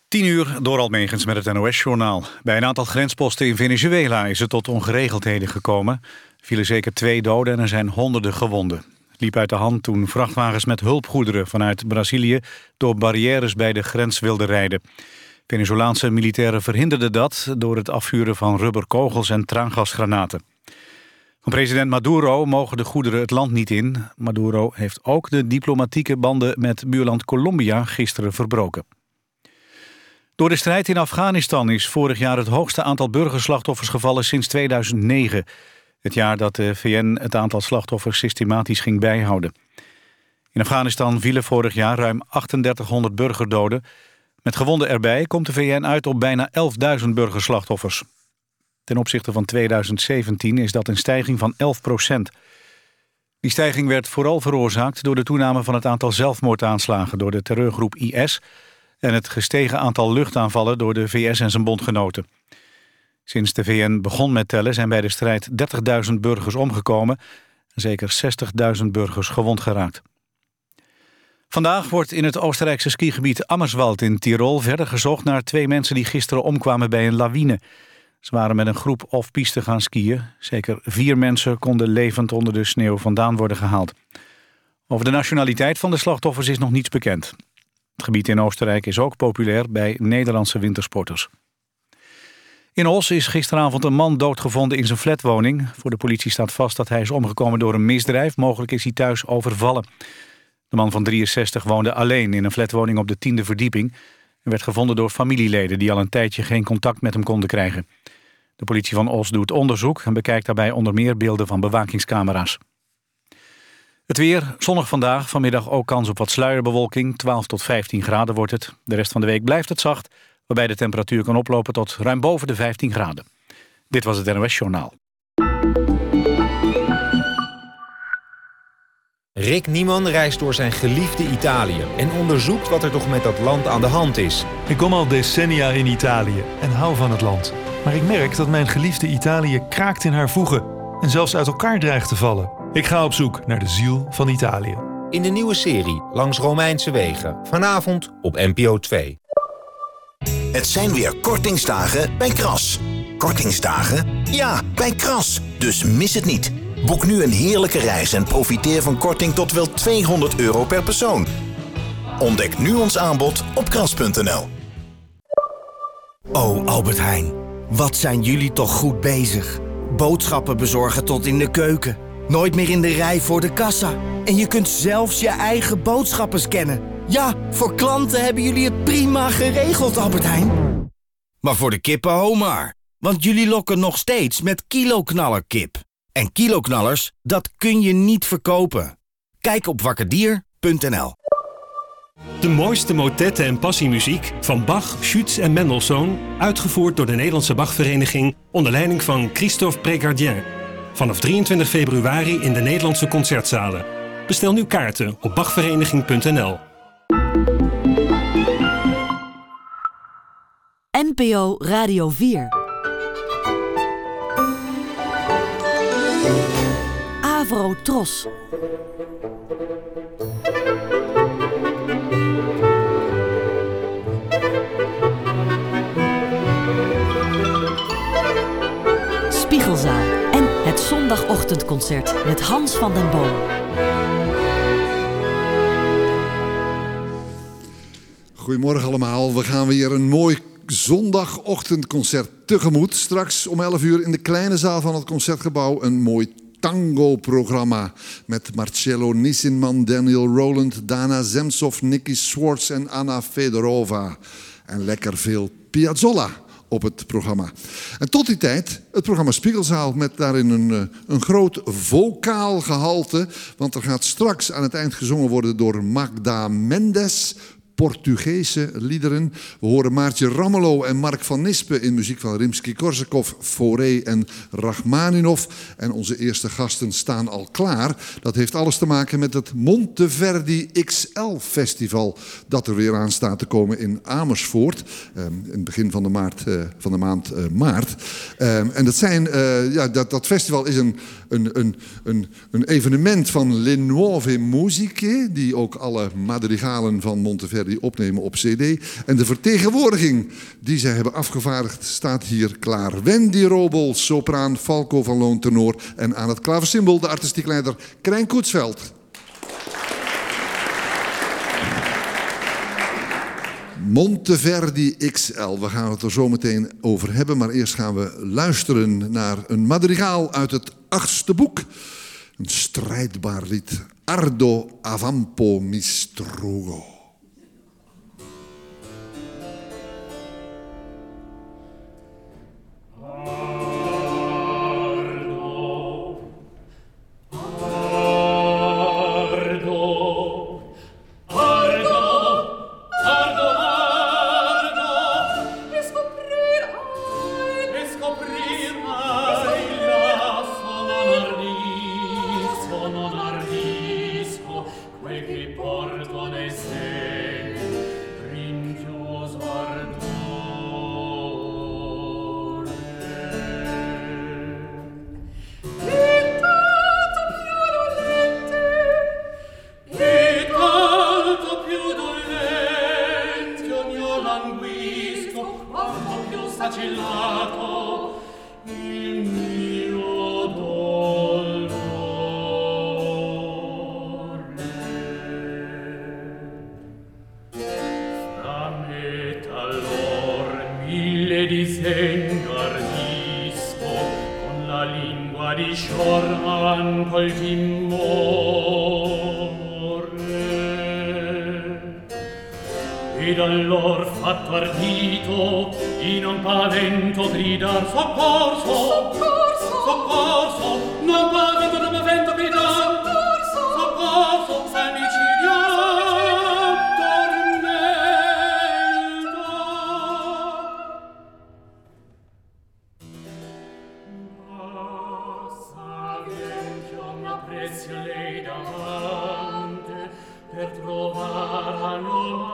10:00 door Almegens met het NOS-journaal. Bij een aantal grensposten in Venezuela is het tot ongeregeldheden gekomen. Er vielen zeker 2 doden en er zijn honderden gewonden. Het liep uit de hand toen vrachtwagens met hulpgoederen vanuit Brazilië door barrières bij de grens wilden rijden. Venezolaanse militairen verhinderden dat door het afvuren van rubberkogels en traangasgranaten. Van president Maduro mogen de goederen het land niet in. Maduro heeft ook de diplomatieke banden met buurland Colombia gisteren verbroken. Door de strijd in Afghanistan is vorig jaar het hoogste aantal burgerslachtoffers gevallen sinds 2009. Het jaar dat de VN het aantal slachtoffers systematisch ging bijhouden. In Afghanistan vielen vorig jaar ruim 3800 burgerdoden. Met gewonden erbij komt de VN uit op bijna 11.000 burgerslachtoffers. Ten opzichte van 2017 is dat een stijging van 11%. Die stijging werd vooral veroorzaakt door de toename van het aantal zelfmoordaanslagen door de terreurgroep IS en het gestegen aantal luchtaanvallen door de VS en zijn bondgenoten. Sinds de VN begon met tellen zijn bij de strijd 30.000 burgers omgekomen en zeker 60.000 burgers gewond geraakt. Vandaag wordt in het Oostenrijkse skigebied Amerswald in Tirol verder gezocht naar 2 mensen die gisteren omkwamen bij een lawine. Ze waren met een groep off-piste gaan skiën. Zeker 4 mensen konden levend onder de sneeuw vandaan worden gehaald. Over de nationaliteit van de slachtoffers is nog niets bekend. Het gebied in Oostenrijk is ook populair bij Nederlandse wintersporters. In Os is gisteravond een man doodgevonden in zijn flatwoning. Voor de politie staat vast dat hij is omgekomen door een misdrijf. Mogelijk is hij thuis overvallen. De man van 63 woonde alleen in een flatwoning op de 10e verdieping en werd gevonden door familieleden die al een tijdje geen contact met hem konden krijgen. De politie van Os doet onderzoek en bekijkt daarbij onder meer beelden van bewakingscamera's. Het weer, zonnig vandaag, vanmiddag ook kans op wat sluierbewolking. 12 tot 15 graden wordt het. De rest van de week blijft het zacht, waarbij de temperatuur kan oplopen tot ruim boven de 15 graden. Dit was het NOS Journaal. Rick Nieman reist door zijn geliefde Italië en onderzoekt wat er toch met dat land aan de hand is. Ik kom al decennia in Italië en hou van het land. Maar ik merk dat mijn geliefde Italië kraakt in haar voegen en zelfs uit elkaar dreigt te vallen. Ik ga op zoek naar de ziel van Italië. In de nieuwe serie Langs Romeinse Wegen. Vanavond op NPO 2. Het zijn weer kortingsdagen bij Kras. Kortingsdagen? Ja, bij Kras. Dus mis het niet. Boek nu een heerlijke reis en profiteer van korting tot wel €200 per persoon. Ontdek nu ons aanbod op kras.nl. Oh, Albert Heijn, wat zijn jullie toch goed bezig. Boodschappen bezorgen tot in de keuken. Nooit meer in de rij voor de kassa. En je kunt zelfs je eigen boodschappen scannen. Ja, voor klanten hebben jullie het prima geregeld, Albert Heijn. Maar voor de kippen ho maar. Want jullie lokken nog steeds met kiloknallerkip. En kiloknallers, dat kun je niet verkopen. Kijk op wakkerdier.nl. De mooiste motetten en passiemuziek van Bach, Schütz en Mendelssohn, uitgevoerd door de Nederlandse Bachvereniging onder leiding van Christophe Prégardien. Vanaf 23 februari in de Nederlandse concertzalen. Bestel nu kaarten op bachvereniging.nl. NPO Radio 4. Avro Tros. Spiegelzaal en het zondagochtendconcert met Hans van den Boom. Goedemorgen allemaal. We gaan weer een mooi zondagochtendconcert tegemoet. Straks om 11 uur in de kleine zaal van het Concertgebouw een mooi tango-programma met Marcello Nissenman, Daniel Rowland, Dana Zemtsov, Nicky Swartz en Anna Fedorova. En lekker veel Piazzolla op het programma. En tot die tijd het programma Spiegelzaal met daarin een groot vocaal gehalte. Want er gaat straks aan het eind gezongen worden door Magda Mendes. Portugese liederen. We horen Maartje Ramelow en Mark van Nispen in muziek van Rimsky-Korsakov, Fauré en Rachmaninov. En onze eerste gasten staan al klaar. Dat heeft alles te maken met het Monteverdi XL Festival dat er weer aan staat te komen in Amersfoort. In het begin van de maand maart. En dat festival is een evenement van Le Nuove Musiche, die ook alle madrigalen van Monteverdi Monteverdi opnemen op cd. En de vertegenwoordiging die zij hebben afgevaardigd staat hier klaar. Wendy Robel, sopraan, Falco van Loon, tenor. En aan het klaversymbol de artistiek leider Krijn Koetsveld. Monteverdi XL, we gaan het er zo meteen over hebben. Maar eerst gaan we luisteren naar een madrigaal uit het 8e boek. Een strijdbaar lied. Ardo avampo mistrugo. Ed allor fatto ardito in un pavento gridar soccorso, soccorso, soccorso, non pavento, non pavento gridar soccorso, soccorso, femicidio, tormento. Passa vento una prezio lei davanti per trovare a non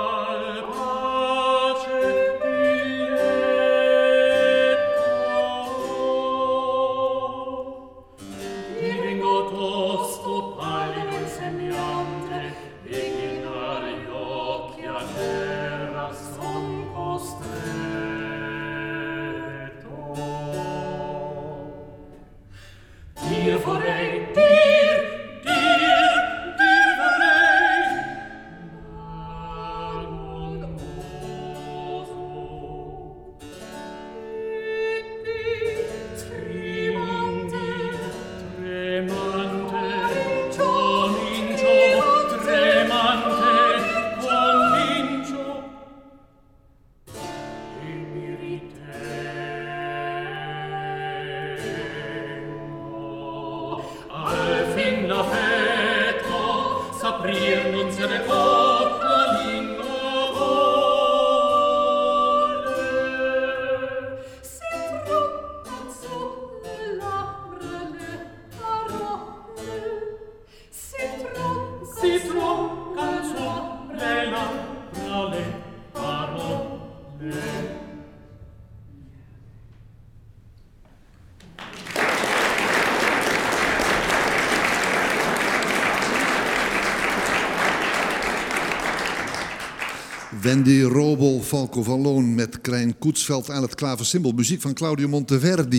Wendy Robel, Falco van Loon met Krijn Koetsveld aan het klaversymbol. Muziek van Claudio Monteverdi.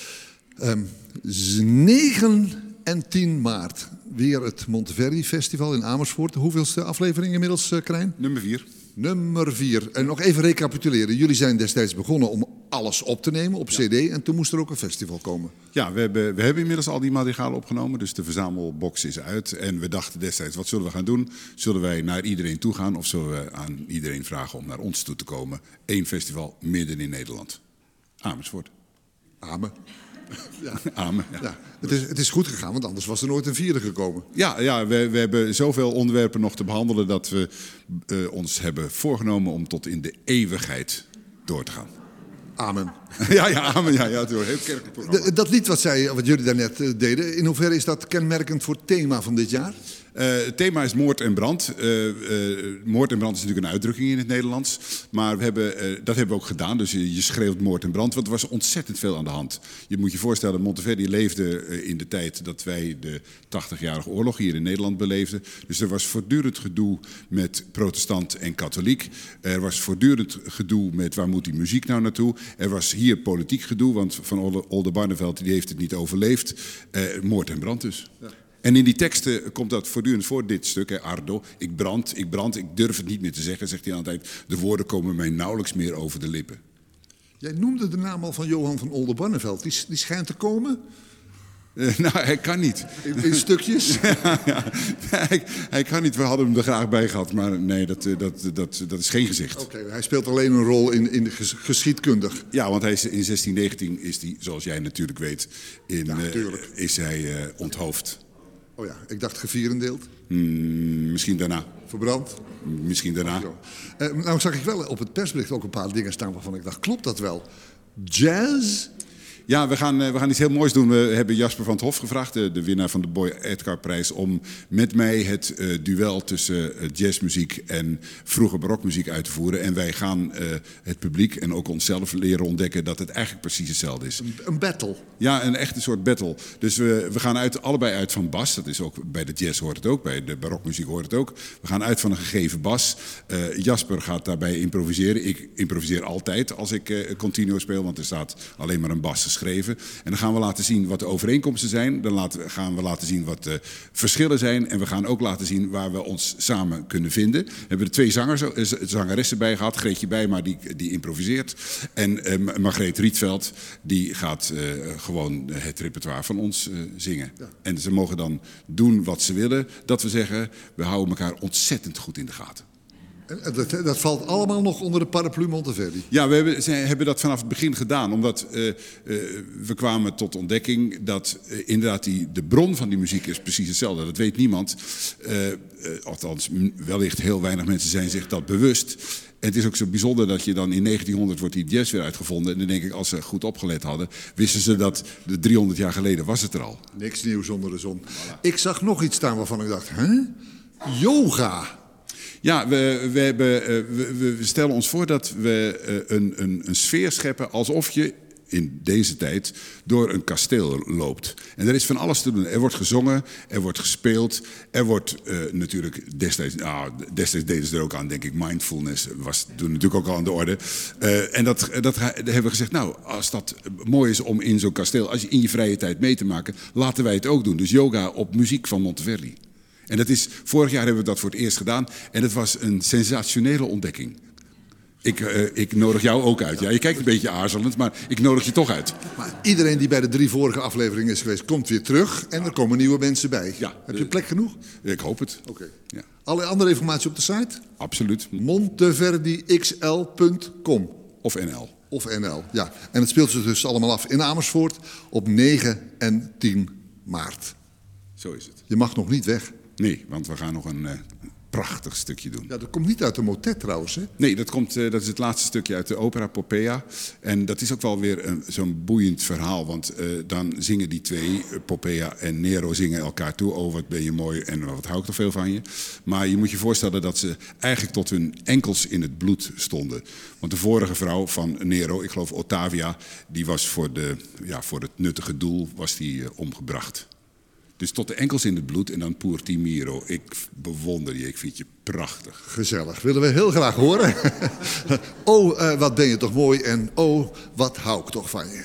9 en 10 maart weer het Monteverdi Festival in Amersfoort. Hoeveelste aflevering inmiddels, Krijn? Nummer 4. Nummer 4. En nog even recapituleren. Jullie zijn destijds begonnen om alles op te nemen op cd. En toen moest er ook een festival komen. Ja, we hebben inmiddels al die madrigalen opgenomen. Dus de verzamelbox is uit. En we dachten destijds, wat zullen we gaan doen? Zullen wij naar iedereen toe gaan? Of zullen we aan iedereen vragen om naar ons toe te komen? 1 festival midden in Nederland. Amersfoort. Amen. Ja. Amen. Ja. Ja, het is goed gegaan, want anders was er nooit een 4e gekomen. Ja, we hebben zoveel onderwerpen nog te behandelen dat we ons hebben voorgenomen om tot in de eeuwigheid door te gaan. Amen. Ja, amen. Ja, het is een heel kerkelijk programma. Dat lied wat jullie daarnet deden, in hoeverre is dat kenmerkend voor het thema van dit jaar? Het thema is moord en brand. Moord en brand is natuurlijk een uitdrukking in het Nederlands. Maar dat hebben we ook gedaan. Dus je schreeuwt moord en brand. Want er was ontzettend veel aan de hand. Je moet je voorstellen, Monteverdi leefde in de tijd dat wij de 80-jarige oorlog hier in Nederland beleefden. Dus er was voortdurend gedoe met protestant en katholiek. Er was voortdurend gedoe met waar moet die muziek nou naartoe. Er was hier politiek gedoe, want Van Oldenbarnevelt die heeft het niet overleefd. Moord en brand dus. Ja. En in die teksten komt dat voortdurend voor, dit stuk, hè, Ardo. Ik brand, ik durf het niet meer te zeggen, zegt hij aan het eind. De woorden komen mij nauwelijks meer over de lippen. Jij noemde de naam al van Johan van Oldenbarnevelt. Die schijnt te komen? Nou, hij kan niet. In stukjes? Ja, hij kan niet. We hadden hem er graag bij gehad, maar nee, dat is geen gezicht. Oké, hij speelt alleen een rol in de geschiedkundig. Ja, want hij is, in 1619 is hij, zoals jij natuurlijk weet, is hij onthoofd. Oh ja, ik dacht gevierendeeld. Misschien daarna. Verbrand? Misschien daarna. Nou zag ik wel op het persbericht ook een paar dingen staan waarvan ik dacht, klopt dat wel? Jazz? Ja, we gaan iets heel moois doen. We hebben Jasper van 't Hof gevraagd, de winnaar van de Boy Edgar-prijs, om met mij het duel tussen jazzmuziek en vroege barokmuziek uit te voeren. En wij gaan het publiek en ook onszelf leren ontdekken dat het eigenlijk precies hetzelfde is. Een battle? Ja, een echte soort battle. Dus we gaan allebei uit van bas. Dat is ook bij de jazz hoort het ook, bij de barokmuziek hoort het ook. We gaan uit van een gegeven bas. Jasper gaat daarbij improviseren. Ik improviseer altijd als ik continuo speel, want er staat alleen maar een bas geschreven. En dan gaan we laten zien wat de overeenkomsten zijn. Dan gaan we laten zien wat de verschillen zijn. En we gaan ook laten zien waar we ons samen kunnen vinden. We hebben er 2 zangeressen bij gehad. Greetje Bijma, die improviseert. En Margreet Rietveld, die gaat gewoon het repertoire van ons zingen. Ja. En ze mogen dan doen wat ze willen. Dat we zeggen, we houden elkaar ontzettend goed in de gaten. Dat valt allemaal nog onder de paraplu Monteverdi? Ja, we hebben dat vanaf het begin gedaan. Omdat we kwamen tot ontdekking dat inderdaad de bron van die muziek is precies hetzelfde. Dat weet niemand. Althans, wellicht heel weinig mensen zijn zich dat bewust. En het is ook zo bijzonder dat je dan in 1900 wordt die jazz weer uitgevonden. En dan denk ik, als ze goed opgelet hadden, wisten ze dat 300 jaar geleden was het er al. Niks nieuws onder de zon. Voilà. Ik zag nog iets staan waarvan ik dacht, yoga. Ja, we stellen ons voor dat we een sfeer scheppen alsof je in deze tijd door een kasteel loopt. En er is van alles te doen. Er wordt gezongen, er wordt gespeeld, er wordt natuurlijk destijds deden ze er ook aan, denk ik, mindfulness was toen natuurlijk ook al aan de orde. En dat hebben we gezegd, nou, als dat mooi is om in zo'n kasteel, als je in je vrije tijd mee te maken, laten wij het ook doen. Dus yoga op muziek van Monteverdi. En vorig jaar hebben we dat voor het eerst gedaan. En het was een sensationele ontdekking. Ik nodig jou ook uit. Ja, je kijkt een beetje aarzelend, maar ik nodig je toch uit. Maar iedereen die bij de 3 vorige afleveringen is geweest, komt weer terug. En er komen nieuwe mensen bij. Ja, heb je plek genoeg? Ik hoop het. Oké. Ja. Alle andere informatie op de site? Absoluut. monteverdixl.com. Of NL. Of NL, ja. En het speelt zich dus allemaal af in Amersfoort op 9 en 10 maart. Zo is het. Je mag nog niet weg. Nee, want we gaan nog een prachtig stukje doen. Ja, dat komt niet uit de motet trouwens, hè? Nee, dat is het laatste stukje uit de opera Popea. En dat is ook wel weer zo'n boeiend verhaal. Want dan zingen die 2, Popea en Nero, zingen elkaar toe. Oh, wat ben je mooi en wat hou ik toch veel van je. Maar je moet je voorstellen dat ze eigenlijk tot hun enkels in het bloed stonden. Want de vorige vrouw van Nero, ik geloof Ottavia, die was voor het nuttige doel was die omgebracht. Dus tot de enkels in het bloed en dan Pur ti miro. Ik bewonder je, ik vind je prachtig. Gezellig, willen we heel graag horen. Oh, wat ben je toch mooi en oh, wat hou ik toch van je.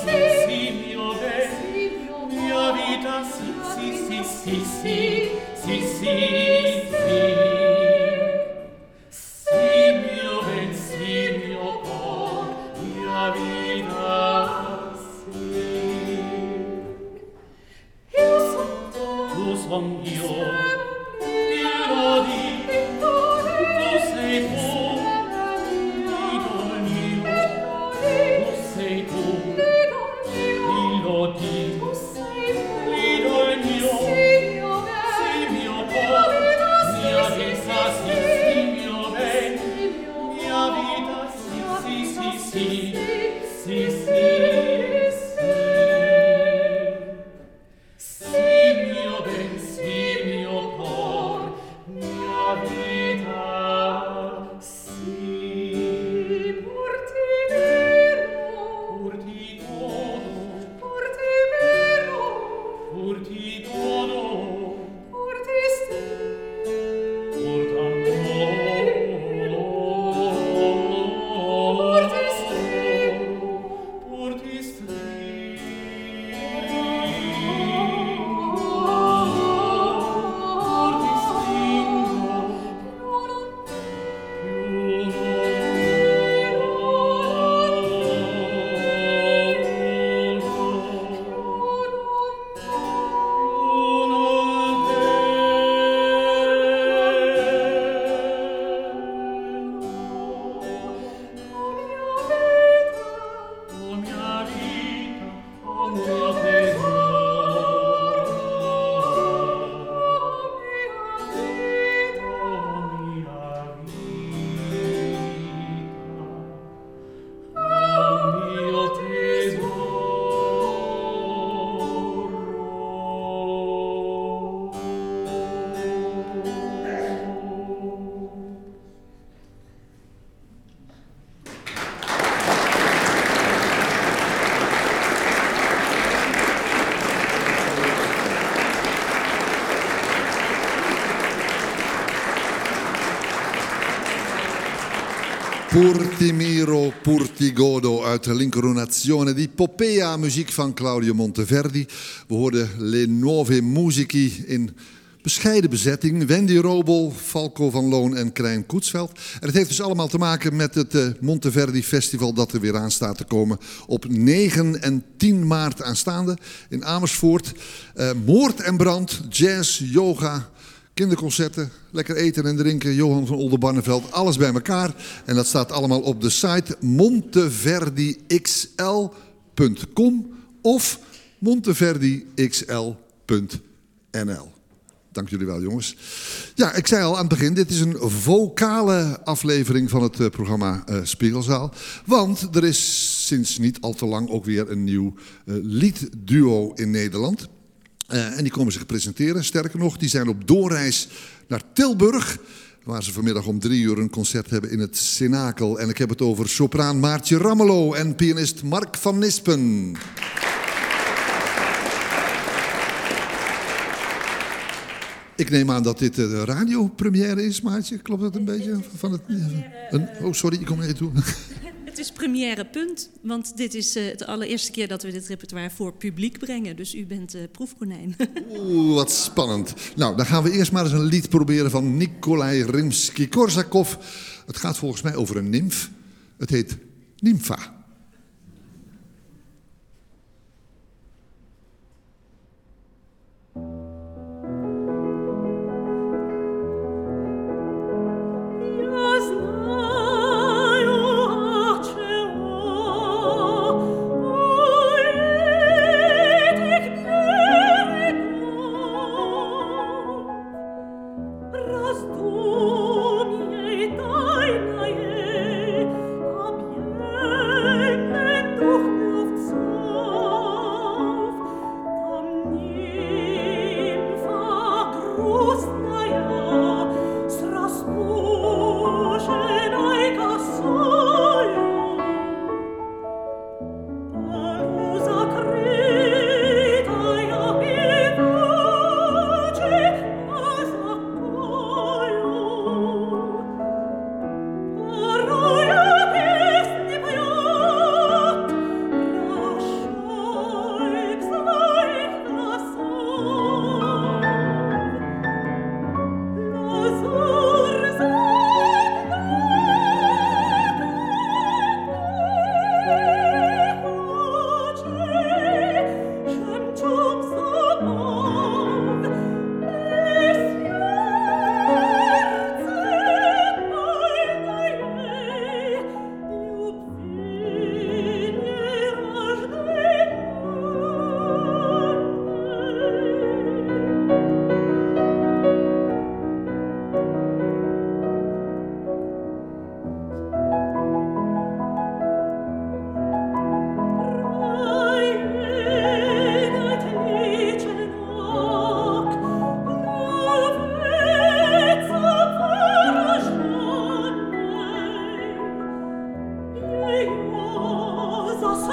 Purtimiro Purtigodo uit de L'Incarnazione di Poppea, muziek van Claudio Monteverdi. We hoorden Le Nuove Musici in bescheiden bezetting. Wendy Robel, Falco van Loon en Krijn Koetsveld. En het heeft dus allemaal te maken met het Monteverdi Festival dat er weer aan staat te komen op 9 en 10 maart aanstaande in Amersfoort. Moord en brand, jazz, yoga, kinderconcerten, lekker eten en drinken, Johan van Oldenbarneveld, alles bij elkaar. En dat staat allemaal op de site monteverdixl.com of monteverdixl.nl. Dank jullie wel, jongens. Ja, ik zei al aan het begin, dit is een vocale aflevering van het programma Spiegelzaal. Want er is sinds niet al te lang ook weer een nieuw liedduo in Nederland. En die komen zich presenteren. Sterker nog, die zijn op doorreis naar Tilburg, waar ze vanmiddag om 3 uur een concert hebben in het Cenakel. En ik heb het over sopraan Maartje Rammelo en pianist Mark van Nispen. Ik neem aan dat dit de radiopremière is, Maartje. Klopt dat een beetje? Van het, oh, sorry, ik kom even toe. Het is première punt, want dit is de allereerste keer dat we dit repertoire voor publiek brengen. Dus u bent proefkonijn. Oeh, wat spannend. Nou, dan gaan we eerst maar eens een lied proberen van Nikolai Rimsky-Korsakov. Het gaat volgens mij over een nimf. Het heet Nympha. Razdumie tajne, a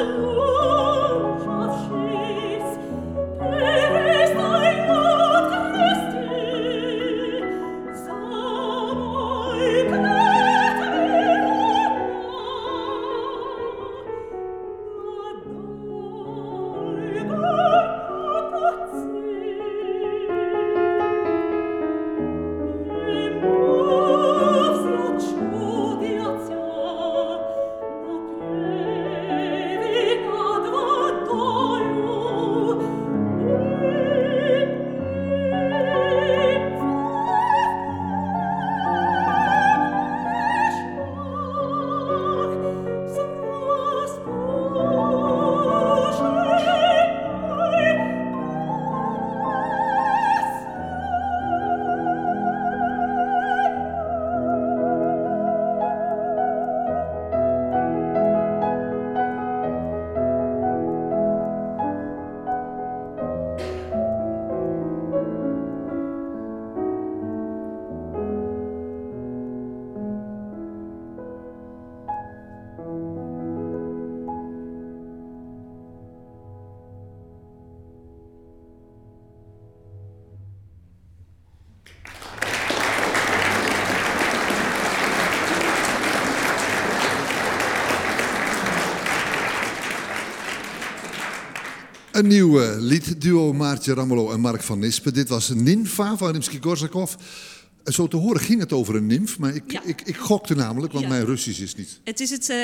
Een nieuw liedduo, Maartje Ramelow en Mark van Nispen. Dit was Ninfa van Rimsky-Korsakov. Zo te horen ging het over een nimf, maar ik gokte namelijk, want mijn Russisch is niet. Het is het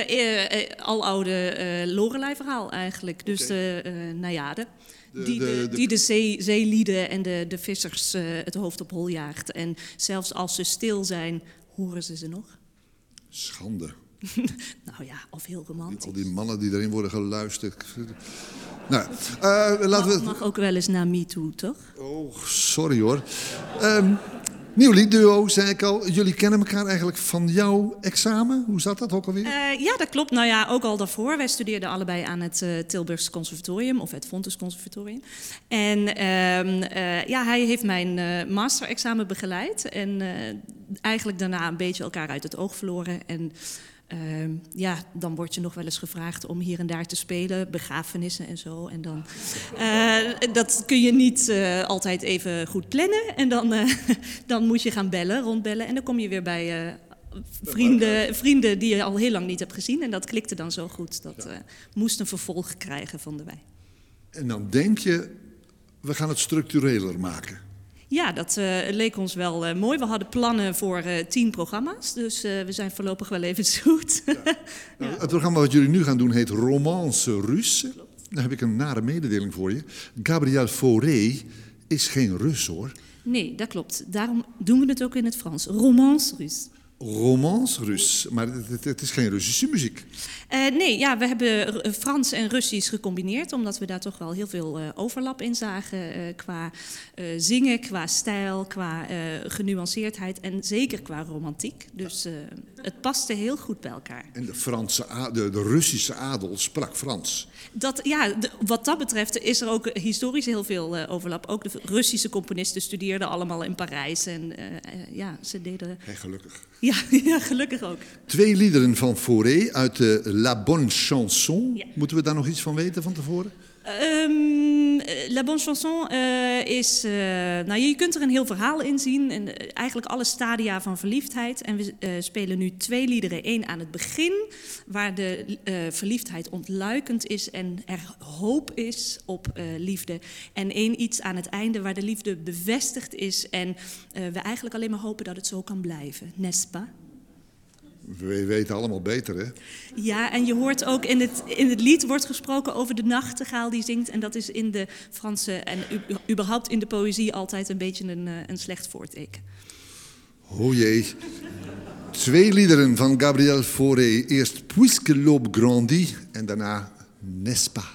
aloude Lorelei-verhaal eigenlijk. Dus de Najade. Die de zeelieden en de vissers het hoofd op hol jaagt. En zelfs als ze stil zijn, horen ze nog. Schande. Nou ja, of heel romantisch. Al die mannen die erin worden geluisterd. Nou, mag ook wel eens naar MeToo, toch? Oh, sorry hoor. Nieuw liedduo, zei ik al. Jullie kennen elkaar eigenlijk van jouw examen. Hoe zat dat ook alweer? Ja, dat klopt. Nou ja, ook al daarvoor. Wij studeerden allebei aan het Tilburgs Conservatorium, of het Fontys Conservatorium. En hij heeft mijn masterexamen begeleid. En eigenlijk daarna een beetje elkaar uit het oog verloren. En dan word je nog wel eens gevraagd om hier en daar te spelen, begrafenissen en zo. En dan, dat kun je niet altijd even goed plannen. En dan moet je gaan rondbellen. En dan kom je weer bij vrienden die je al heel lang niet hebt gezien. En dat klikte dan zo goed. Dat moest een vervolg krijgen, vonden wij. En dan denk je, we gaan het structureler maken. Ja, dat leek ons wel mooi. We hadden plannen voor 10 programma's, dus we zijn voorlopig wel even zoet. Nou, het programma wat jullie nu gaan doen heet Romance Russe. Dan heb ik een nare mededeling voor je. Gabriel Fauré is geen Rus, hoor. Nee, dat klopt. Daarom doen we het ook in het Frans. Romance Russe. Romance Russe, maar het is geen Russische muziek. We hebben Frans en Russisch gecombineerd, omdat we daar toch wel heel veel overlap in zagen. Qua zingen, qua stijl, qua genuanceerdheid en zeker qua romantiek. Dus het paste heel goed bij elkaar. En de Russische adel sprak Frans. Wat dat betreft is er ook historisch heel veel overlap. Ook de Russische componisten studeerden allemaal in Parijs. En ze deden... Hey, gelukkig. Ja, gelukkig ook. 2 liederen van Fauré uit de La Bonne Chanson. Ja. Moeten we daar nog iets van weten van tevoren? La Bonne Chanson is... je kunt er een heel verhaal in zien. En eigenlijk alle stadia van verliefdheid. En we spelen nu 2 liederen. 1 aan het begin, waar de verliefdheid ontluikend is en er hoop is op liefde. En 1 iets aan het einde, waar de liefde bevestigd is. En we eigenlijk alleen maar hopen dat het zo kan blijven. N'est-ce pas? We weten allemaal beter, hè? Ja, en je hoort ook in het lied wordt gesproken over de nachtegaal die zingt. En dat is in de Franse en überhaupt in de poëzie altijd een beetje een slecht voorteken. O jee. 2 liederen van Gabriel Fauré. Eerst Puisque l'aube grandit en daarna N'est-ce pas?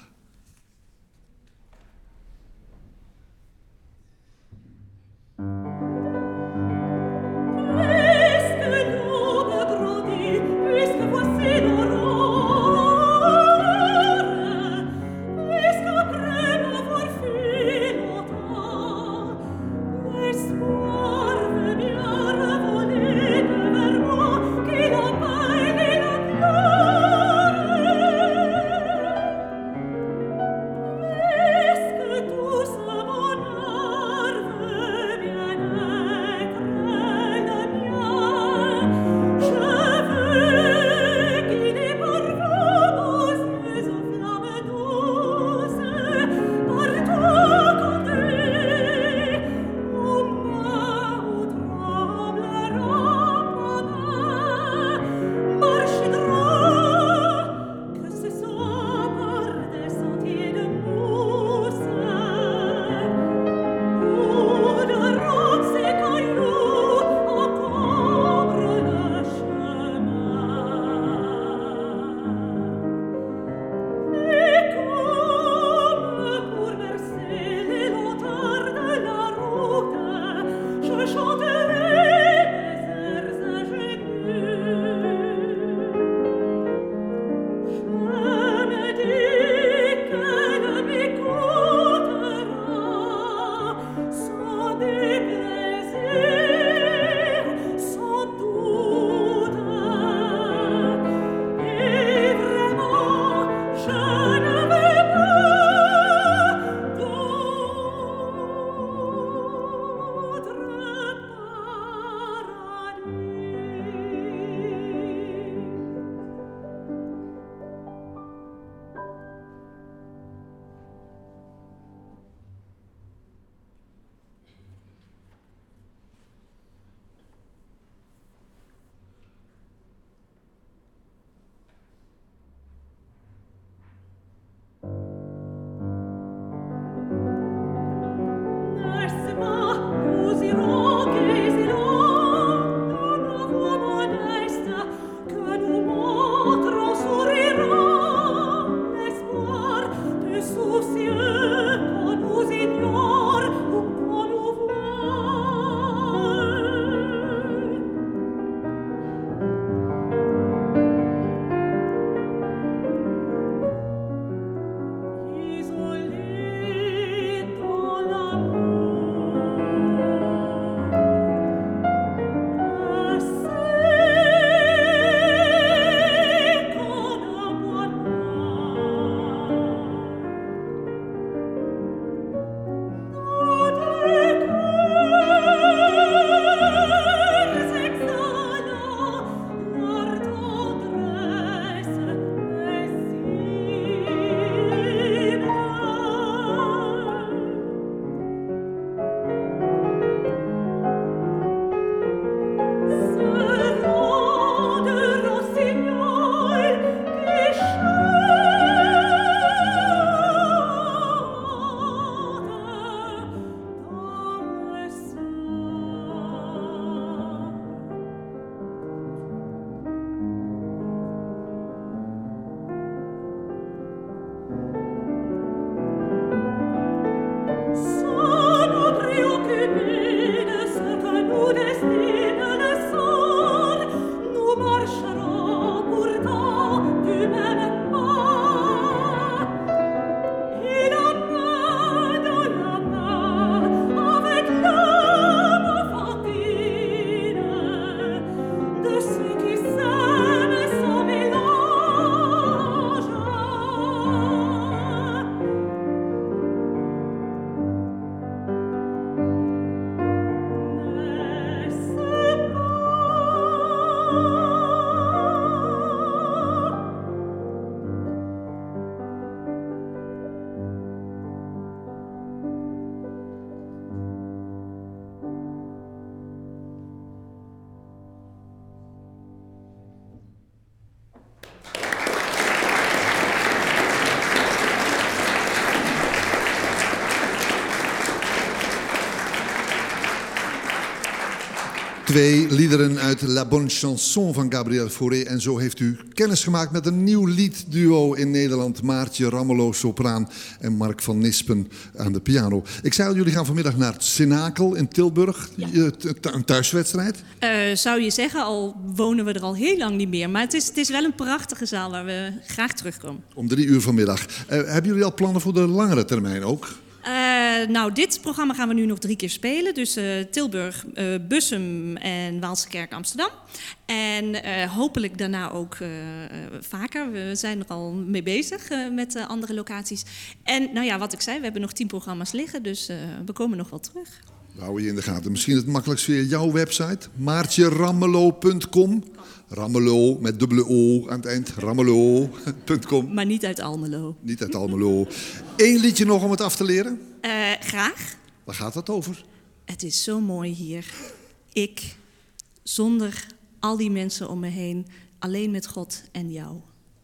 2 liederen uit La Bonne Chanson van Gabriel Fauré. En zo heeft u kennis gemaakt met een nieuw liedduo in Nederland. Maartje Ramelow, sopraan, en Mark van Nispen aan de piano. Ik zei al, jullie gaan vanmiddag naar het Cenakel in Tilburg. Ja. Een thuiswedstrijd? Zou je zeggen, al wonen we er al heel lang niet meer. Maar het is wel een prachtige zaal waar we graag terugkomen. Om 3 uur vanmiddag. Hebben jullie al plannen voor de langere termijn ook? Nou, dit programma gaan we nu nog 3 keer spelen. Dus Tilburg, Bussum en Waalsekerk, Amsterdam. En hopelijk daarna ook vaker. We zijn er al mee bezig met andere locaties. En nou ja, wat ik zei, we hebben nog 10 programma's liggen. Dus we komen nog wel terug. We houden je in de gaten. Misschien het makkelijkst via jouw website. maartjeramelow.com. Ramelow met dubbele O aan het eind. Ramelow.com. Maar niet uit Almelo. Niet uit Almelo. 1 liedje nog om het af te leren? Graag. Waar gaat dat over? Het is zo mooi hier. Ik, zonder al die mensen om me heen, alleen met God en jou.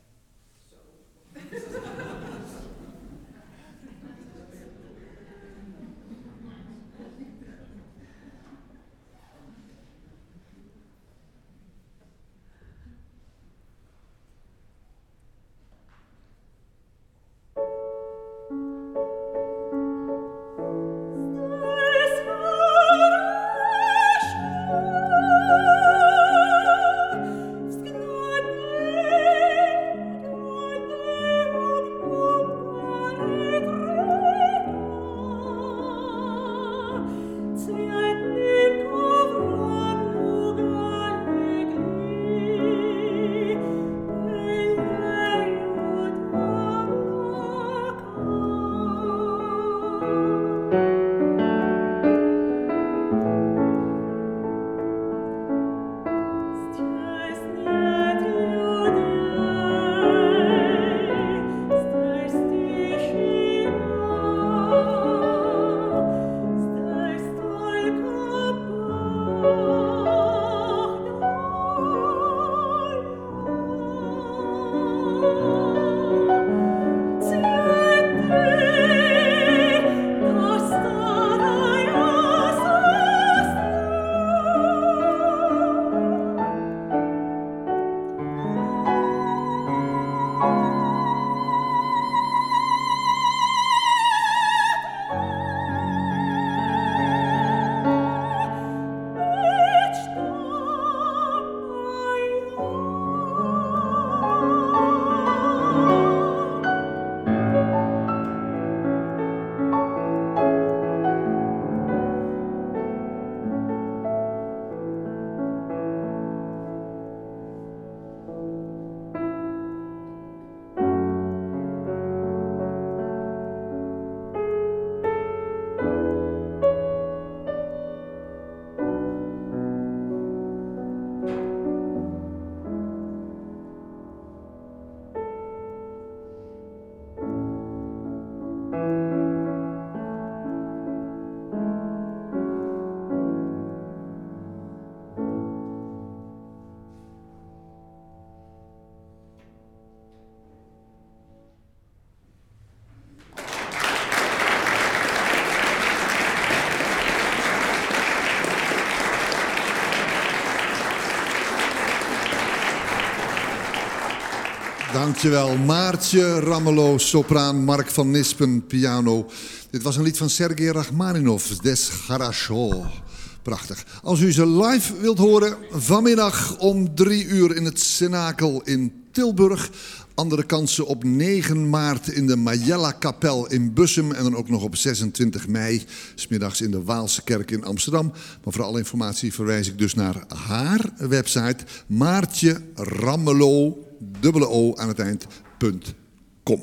Dankjewel. Maartje Ramelow, sopraan, Mark van Nispen, piano. Dit was een lied van Sergei Rachmaninov, Des Harasho. Prachtig. Als u ze live wilt horen, vanmiddag om 3 uur in het Cenakel in Tilburg. Andere kansen op 9 maart in de Majella-kapel in Bussum. En dan ook nog op 26 mei, 's middags in de Waalsekerk in Amsterdam. Maar voor alle informatie verwijs ik dus naar haar website. Maartje Ramelow, dubbele O aan het eind.com.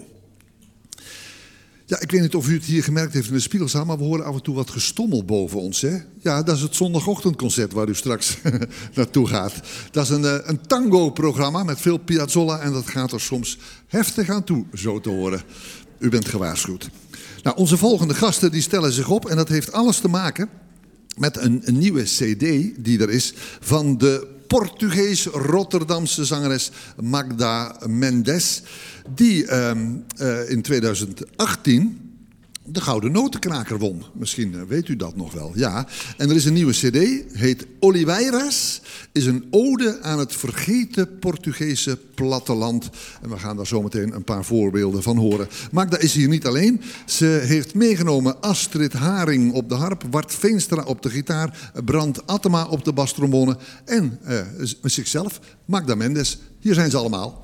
Ja, ik weet niet of u het hier gemerkt heeft in de Spiegelzaal, maar we horen af en toe wat gestommel boven ons. Hè? Ja, dat is het zondagochtendconcert waar u straks naartoe gaat. Dat is een tango-programma met veel Piazzolla en dat gaat er soms heftig aan toe, zo te horen. U bent gewaarschuwd. Nou, onze volgende gasten die stellen zich op en dat heeft alles te maken met een nieuwe cd die er is van de Portugees-Rotterdamse zangeres Magda Mendes, die in 2018 de Gouden Notenkraker won. Misschien weet u dat nog wel. Ja. En er is een nieuwe cd, heet Oliveiras. Is een ode aan het vergeten Portugese platteland. En we gaan daar zometeen een paar voorbeelden van horen. Magda is hier niet alleen. Ze heeft meegenomen Astrid Haring op de harp, Wart Veenstra op de gitaar, Brand Attema op de bastrombone en zichzelf, Magda Mendes. Hier zijn ze allemaal.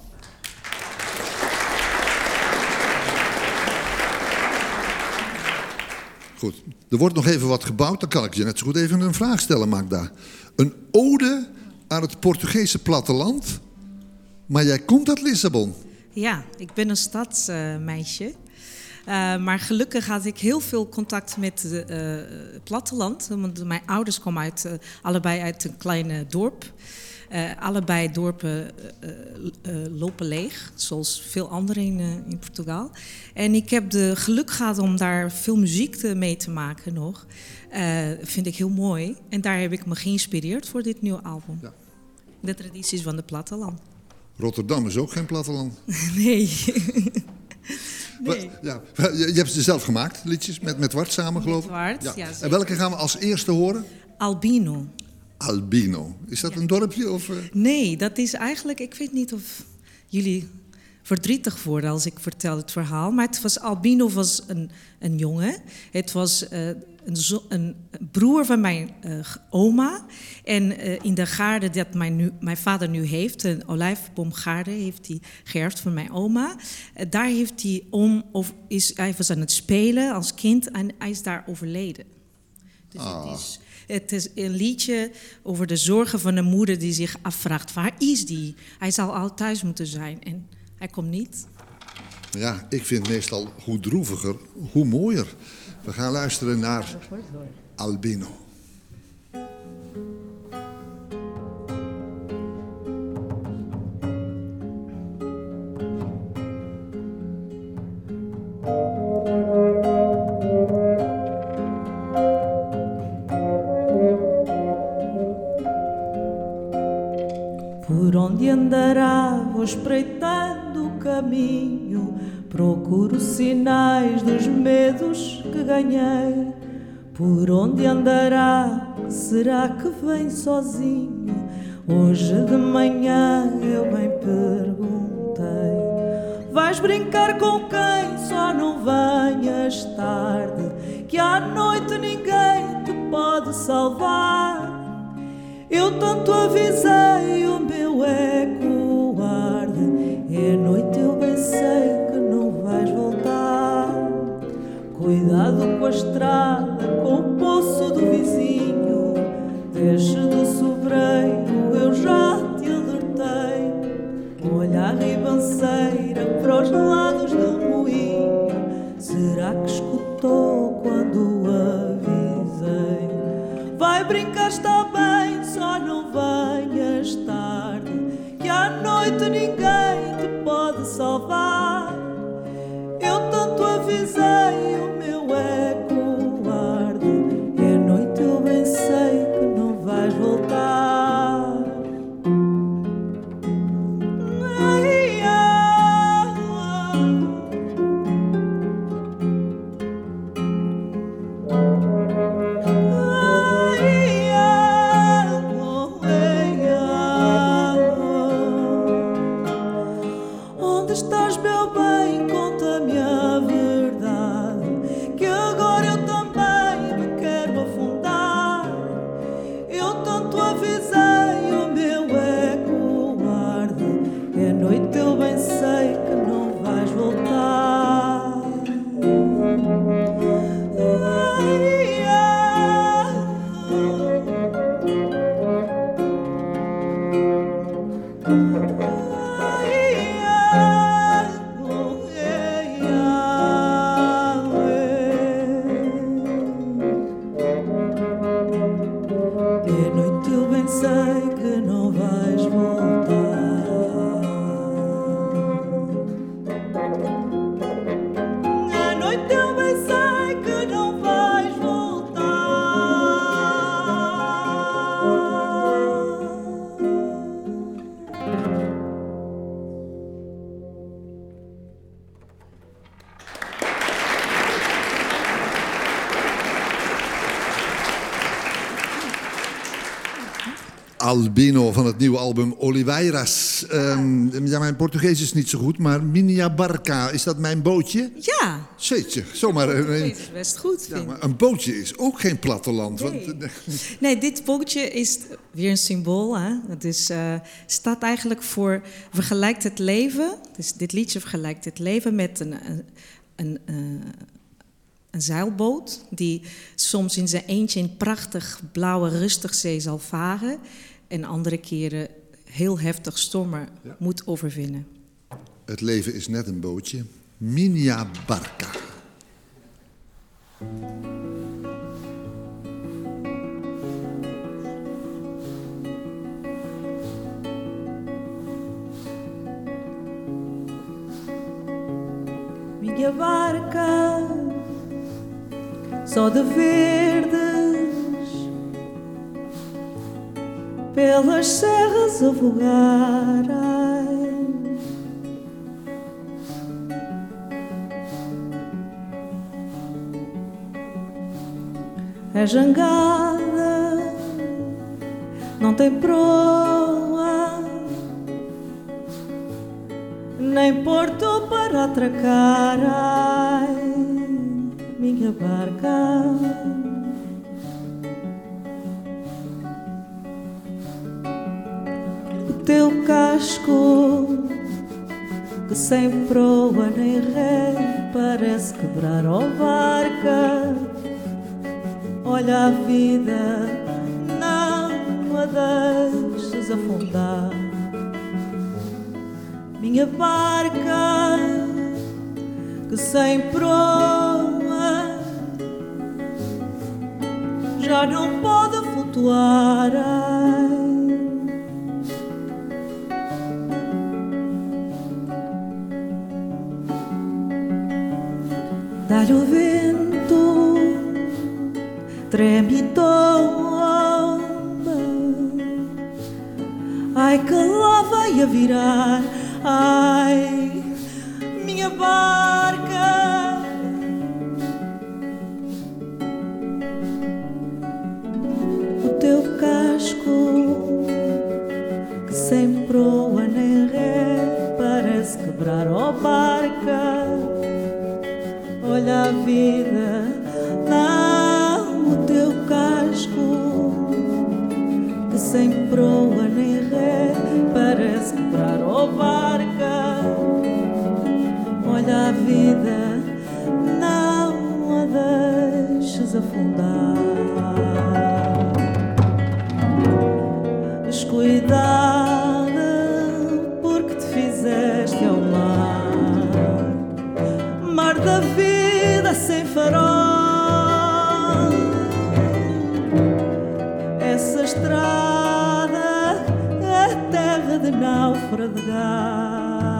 Goed, er wordt nog even wat gebouwd. Dan kan ik je net zo goed even een vraag stellen, Magda. Een ode aan het Portugese platteland. Maar jij komt uit Lissabon. Ja, ik ben een stadsmeisje. Maar gelukkig had ik heel veel contact met het platteland. Want mijn ouders komen allebei uit een klein dorp. Allebei dorpen lopen leeg, zoals veel anderen in Portugal. En ik heb de geluk gehad om daar veel muziek mee te maken nog. Vind ik heel mooi. En daar heb ik me geïnspireerd voor dit nieuwe album. Ja. De tradities van het platteland. Rotterdam is ook geen platteland. Nee. Nee. Ja, je hebt ze zelf gemaakt, liedjes, met Wart samen, geloof ik? Met Wart, ja. En welke gaan we als eerste horen? Albino. Albino. Is dat een dorpje? Of? Nee, dat is eigenlijk... Ik weet niet of jullie verdrietig worden als ik vertel het verhaal. Maar Albino was een jongen. Het was een broer van mijn oma. En in de gaarde dat mijn vader nu heeft, een olijfboomgaarde, heeft hij geërfd van mijn oma. Daar heeft hij hij was aan het spelen als kind en hij is daar overleden. Dus het is een liedje over de zorgen van een moeder die zich afvraagt, waar is die? Hij zou al thuis moeten zijn en hij komt niet. Ja, ik vind meestal hoe droeviger, hoe mooier. We gaan luisteren naar Albino. Por onde andará, vou espreitando o caminho, procuro sinais dos medos que ganhei. Por onde andará, será que vem sozinho? Hoje de manhã eu bem perguntei. Vais brincar com quem? Só não venhas tarde, que à noite ninguém te pode salvar. Eu tanto avisei, o meu eco arde, e à noite eu bem sei que não vais voltar. Cuidado com a estrada, com o poço do vizinho, deixe do sobreiro, eu já te alertei. Olha a ribanceira para os lados do moinho, será que escutou quando avisei? Vai brincar, está bem, só não venhas tarde, que à noite ninguém te pode salvar. Eu tanto avisei, o meu eco arde, e à noite eu bem sei que não vais voltar. Ai, ai, ai. Albino van het nieuwe album Oliveiras. Mijn Portugees is niet zo goed, maar Minha Barca, is dat mijn bootje? Ja. Zeetje, zomaar. Dat is best goed, vind ik. Maar een bootje is ook geen platteland. Nee. Want, Nee, dit bootje is weer een symbool. Hè? Het is, staat eigenlijk voor... vergelijkt het leven... Dus dit liedje vergelijkt het leven met een zeilboot... die soms in zijn eentje in prachtig blauwe rustig zee zal varen... en andere keren heel heftig stormen moet overwinnen. Het leven is net een bootje. Minha Barca. Minha barca, só de verdes, pelas serras a vogar. Ai. É jangada, não tem proa, nem porto para atracar. Ai, minha barca, o teu casco, que sem proa nem ré, parece quebrar a barca. Olha a vida, não a deixes afundar. Minha barca, que sem proa já não pode flutuar. Dá-lhe o vento, treme e tomba. Ai, que lá vai a virar. Ai, minha barca, o teu casco, que sem proa nem ré, parece quebrar a barca. Olha a vida, não, o teu casco, que sem proa nem ré, parece quebrar a barca. Olha a vida, não a deixes afundar. Descuidada, porque te fizeste ao mar, mar da vida sem farol. Essa estrada é terra de naufragar.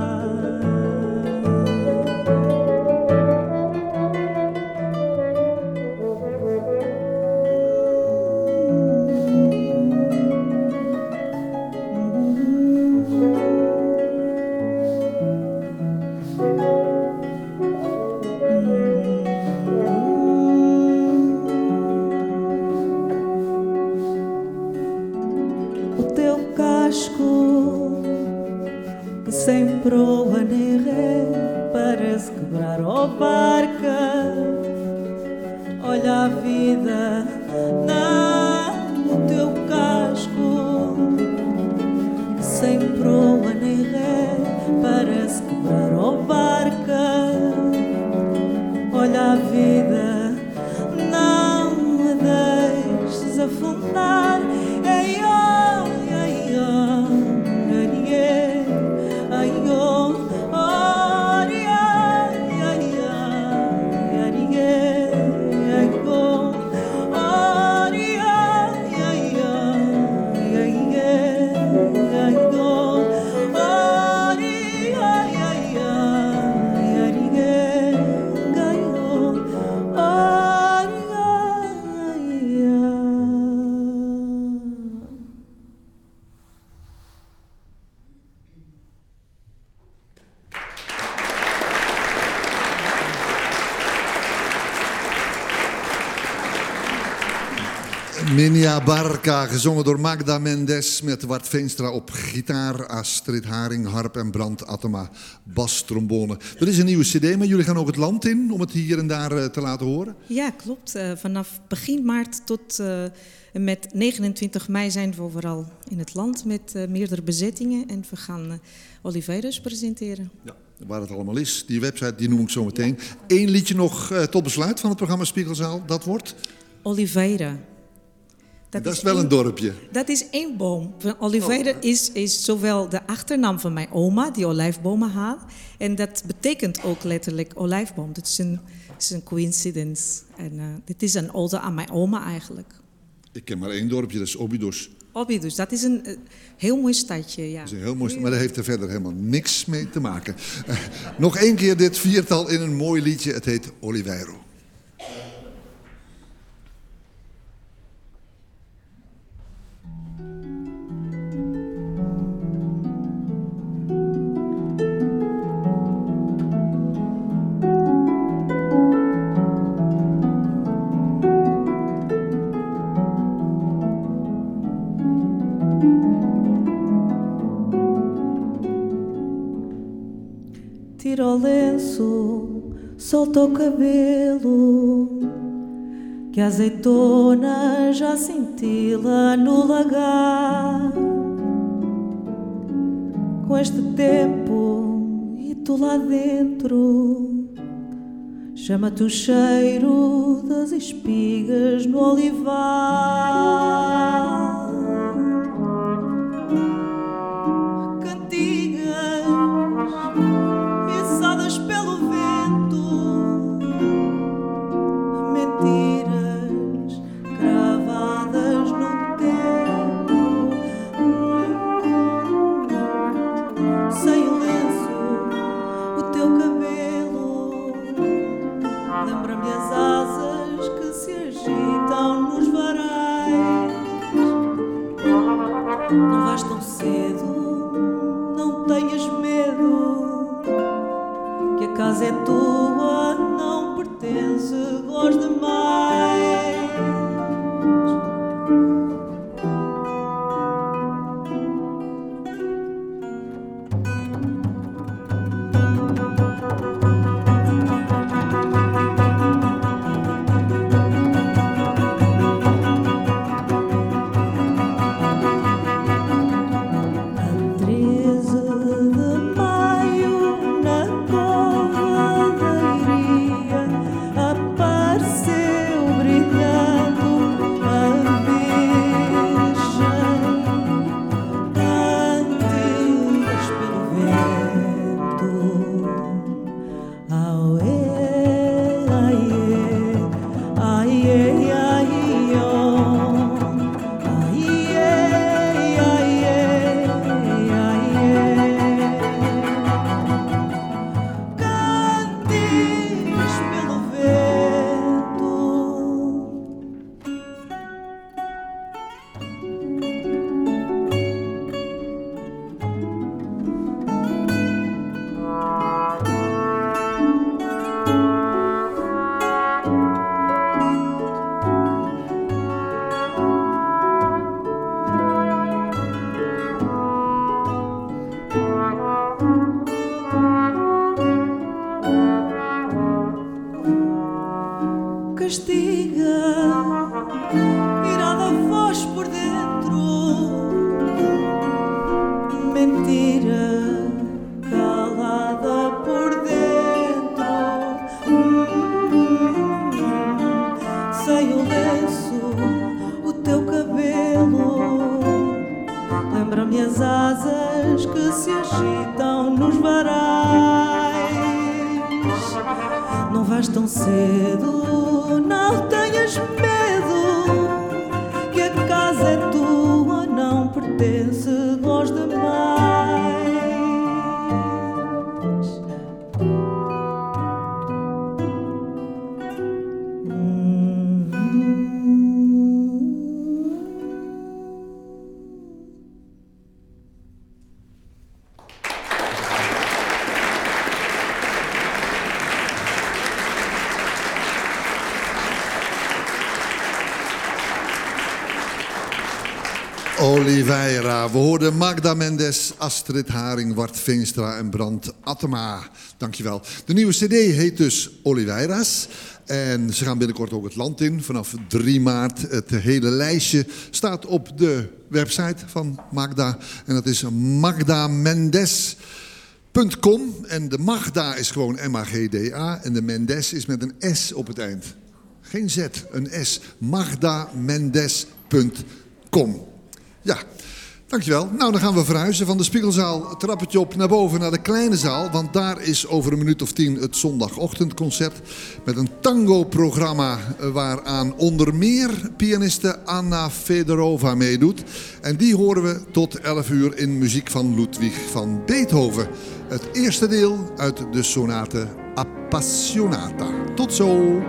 Sem proa nem ré, parece quebrar a barca. Olha a vida, não, o teu casco, que sem proa nem ré, parece quebrar a barca. Olha a vida, não a deixes afundar. Ei, oh, ei, oh. Minia Barca, gezongen door Magda Mendes met Wart Veenstra op gitaar, Astrid Haring, harp en Brand Attema, bastrombone. Er is een nieuwe cd, maar jullie gaan ook het land in om het hier en daar te laten horen? Ja, klopt. Vanaf begin maart tot met 29 mei zijn we overal in het land met meerdere bezettingen. En we gaan Oliveiras presenteren. Ja. Waar het allemaal is, die website die noem ik zo meteen. Eén liedje nog tot besluit van het programma Spiegelzaal, dat wordt? Oliveira. Dat is wel een dorpje. Dat is één boom. Oliveira is zowel de achternaam van mijn oma, die olijfbomen haalt. En dat betekent ook letterlijk olijfboom. Dat is een coincidence. En dit is een ode aan mijn oma eigenlijk. Ik ken maar één dorpje, dat is Óbidos. Óbidos, dat is een heel mooi stadje, ja. Dat is een heel mooi stadje, maar dat heeft er verder helemaal niks mee te maken. Nog één keer dit viertal in een mooi liedje. Het heet Oliveiro. Tira o lenço, solta o cabelo, que a azeitona já cintila no lagar. Com este tempo e tu lá dentro, chama-te o cheiro das espigas no olivar. Pelo vento, mentiras cravadas no tempo, sem o lenço, o teu cabelo lembra-me as asas que se agitam nos varais. Não vais tão cedo, não tenhas medo, que a casa é tua, não pertence aos demais. Oliveira. We hoorden Magda Mendes, Astrid Haring, Wart Veenstra en Brand Attema. Dankjewel. De nieuwe cd heet dus Oliveira's. En ze gaan binnenkort ook het land in. Vanaf 3 maart. Het hele lijstje staat op de website van Magda. En dat is magdamendes.com. En de Magda is gewoon MAGDA. En de Mendes is met een S op het eind. Geen Z, een S. magdamendes.com. Ja, dankjewel. Nou, dan gaan we verhuizen van de Spiegelzaal, trappetje op naar boven naar de kleine zaal. Want daar is over een minuut of 10 het zondagochtendconcert. Met een tango-programma waaraan onder meer pianiste Anna Fedorova meedoet. En die horen we tot 11 uur in muziek van Ludwig van Beethoven. Het eerste deel uit de sonate Appassionata. Tot zo!